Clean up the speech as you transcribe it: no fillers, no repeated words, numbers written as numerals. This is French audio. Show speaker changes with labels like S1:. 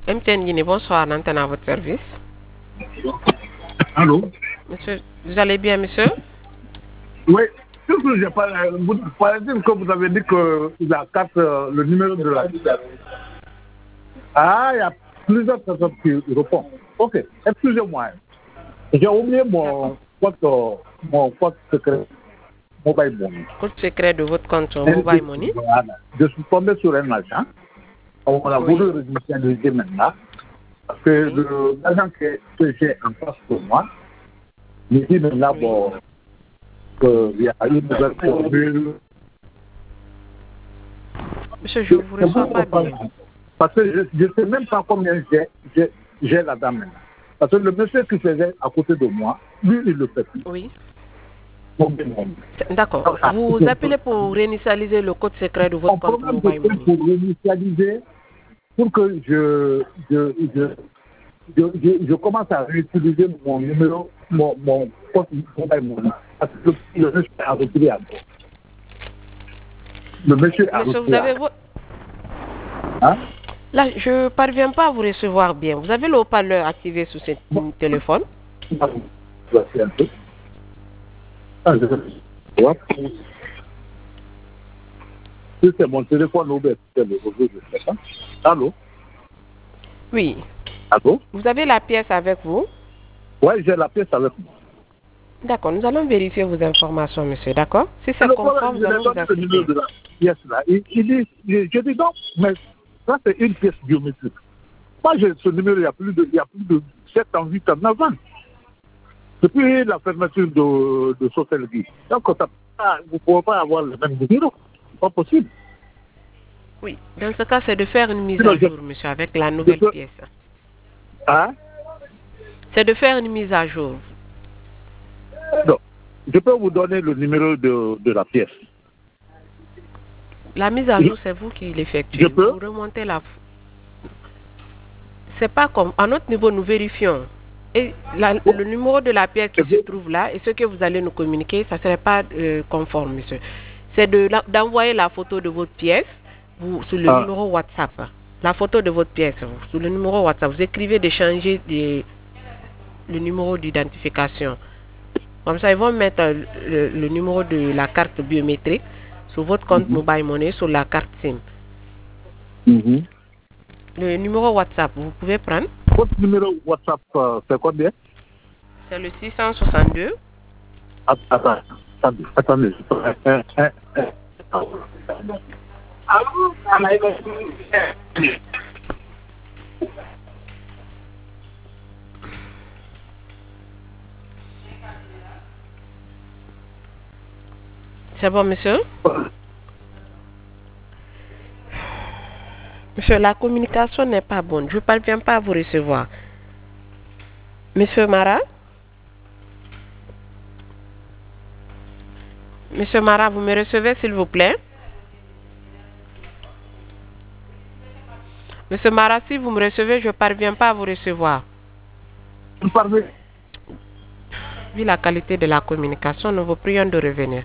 S1: MTN Guinée, bonsoir, l'antenne à votre service.
S2: Allô?
S1: Monsieur, vous allez bien, monsieur?
S2: Oui. Qu'est-ce que j'ai pas. Paraît-il que vous avez dit que la carte, le numéro de la. Ah, il y a plusieurs personnes qui répondent. Ok, excusez-moi. J'ai oublié mon code secret Mobile Money.
S1: Code secret de votre compte Mobile Money?
S2: Voilà. Je suis tombé sur un agent. On a voulu réinitialiser maintenant. Parce que l'agent que j'ai en face de moi, me dit maintenant, bon, qu'il y a une nouvelle formule.
S1: Monsieur, je ne vous reçois pas bien.
S2: Parce que je ne sais même pas combien j'ai là-dedans maintenant. Parce que le monsieur qui faisait à côté de moi, lui, il le fait plus.
S1: Oui. D'accord. Vous appelez pour réinitialiser le code secret de votre compte Mobile Money.
S2: Pour réinitialiser, pour que je commence à réutiliser mon numéro, mon compte Mobile Money. Parce que le monsieur a retiré à toi. Le monsieur a retiré.
S1: Vous avez votre...
S2: Hein?
S1: Là, je ne parviens pas à vous recevoir bien. Vous avez le haut-parleur activé sur ce téléphone?
S2: C'est mon téléphone ouvert. Allô?
S1: Oui.
S2: Allô?
S1: Vous avez la pièce avec vous?
S2: Oui, j'ai la pièce avec moi.
S1: D'accord, nous allons vérifier vos informations, monsieur, d'accord? Si c'est conforme, nous allons vous assister.
S2: Le numéro de la pièce là. Il dit, je dis non, mais ça c'est une pièce biométrique. Moi, j'ai ce numéro il y a plus de 7 ans, 8 ans, 9 ans. Depuis la fermeture de Sotelgui. Donc, vous ne pouvez pas avoir le même numéro. Pas possible.
S1: Oui, dans ce cas, c'est de faire une mise à jour, monsieur, avec la nouvelle pièce.
S2: Hein?
S1: C'est de faire une mise à jour.
S2: Non. Je peux vous donner le numéro de la pièce.
S1: La mise à jour, c'est vous qui l'effectuez.
S2: Je peux?
S1: Vous remontez la... C'est pas comme... À notre niveau, nous vérifions. Et le numéro de la pièce qui se trouve là, et ce que vous allez nous communiquer, ça ne serait pas conforme, monsieur. C'est d'envoyer la photo de votre pièce sur le numéro WhatsApp. La photo de votre pièce sur le numéro WhatsApp. Vous écrivez de changer le numéro d'identification. Comme ça, ils vont mettre le numéro de la carte biométrique sur votre compte Mobile Money, sur la carte SIM. Le numéro WhatsApp, vous pouvez prendre?
S2: Votre numéro WhatsApp, c'est combien?
S1: C'est le 662.
S2: Attendez.
S1: C'est bon, monsieur? Monsieur, la communication n'est pas bonne. Je ne parviens pas à vous recevoir. Monsieur Mara? Monsieur Mara, vous me recevez, s'il vous plaît? Monsieur Mara, si vous me recevez, je ne parviens pas à vous recevoir.
S2: Vous parlez?
S1: Vu la qualité de la communication, nous vous prions de revenir.